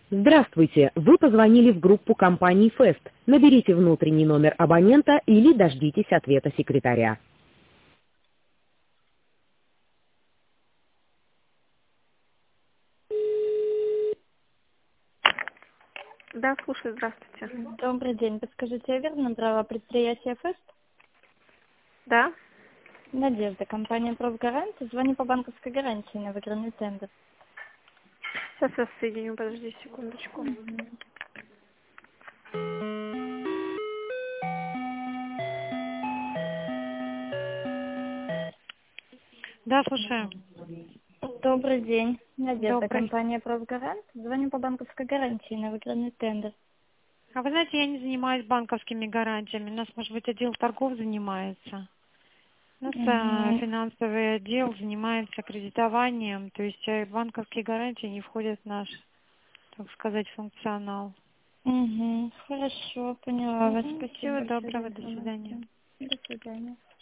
Здравствуйте! Вы позвонили в группу компании Фест. Наберите внутренний номер абонента или дождитесь ответа секретаря. Да, слушай, здравствуйте. Добрый день. Подскажите, я верно набрала предприятие ФЭСТ? Да? Надежда, компания «Профгарант». Звоню по банковской гарантии на выигранный тендер. Сейчас я соединю, подожди секундочку. Да, слушаю. Добрый день. Надежда, Добрый. компания «Профгарант». Звоню по банковской гарантии на выигранный тендер. А вы знаете, я не занимаюсь банковскими гарантиями. У нас, может быть, отдел торгов занимается. У нас Угу. финансовый отдел занимается кредитованием, то есть банковские гарантии не входят в наш, так сказать, функционал. Угу. Хорошо, поняла вас. Спасибо Всего большое за доброго, до свидания. информацию. До свидания.